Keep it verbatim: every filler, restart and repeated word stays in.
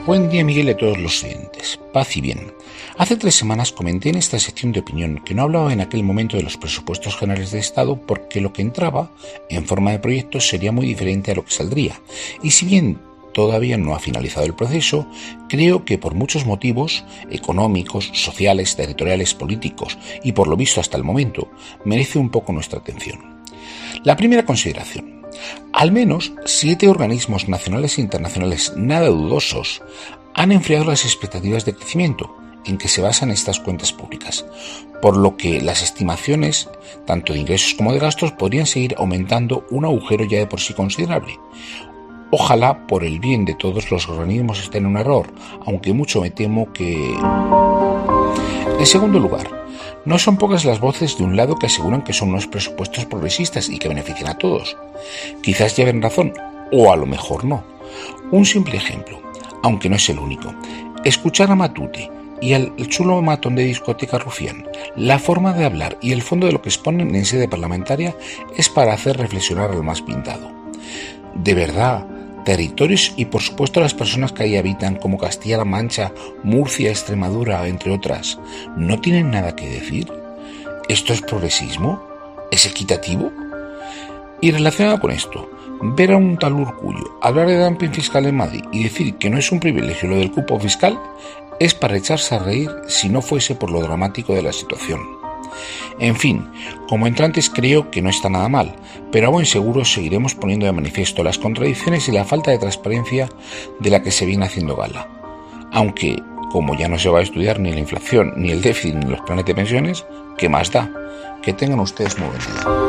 Buen día, Miguel, y a todos los oyentes. Paz y bien. Hace tres semanas comenté en esta sección de opinión que no hablaba en aquel momento de los presupuestos generales de Estado porque lo que entraba en forma de proyectos sería muy diferente a lo que saldría. Y si bien todavía no ha finalizado el proceso, creo que por muchos motivos económicos, sociales, territoriales, políticos y por lo visto hasta el momento, merece un poco nuestra atención. La primera consideración. Al menos siete organismos nacionales e internacionales nada dudosos han enfriado las expectativas de crecimiento en que se basan estas cuentas públicas, por lo que las estimaciones, tanto de ingresos como de gastos, podrían seguir aumentando un agujero ya de por sí considerable. Ojalá, por el bien de todos los organismos, estén en un error, aunque mucho me temo que... En segundo lugar, no son pocas las voces de un lado que aseguran que son unos presupuestos progresistas y que benefician a todos. Quizás lleven razón, o a lo mejor no. Un simple ejemplo, aunque no es el único. Escuchar a Matute y al chulo matón de discoteca Rufián, la forma de hablar y el fondo de lo que exponen en sede parlamentaria es para hacer reflexionar al más pintado. De verdad, territorios y por supuesto las personas que ahí habitan, como Castilla-La Mancha, Murcia, Extremadura, entre otras, ¿no tienen nada que decir? ¿Esto es progresismo? ¿Es equitativo? Y relacionado con esto, ver a un tal Urkullu hablar de dumping fiscal en Madrid y decir que no es un privilegio lo del cupo fiscal es para echarse a reír si no fuese por lo dramático de la situación. En fin, como entrantes creo que no está nada mal, pero a buen seguro seguiremos poniendo de manifiesto las contradicciones y la falta de transparencia de la que se viene haciendo gala. Aunque, como ya no se va a estudiar ni la inflación, ni el déficit, ni los planes de pensiones, ¿qué más da? Que tengan ustedes muy buen día.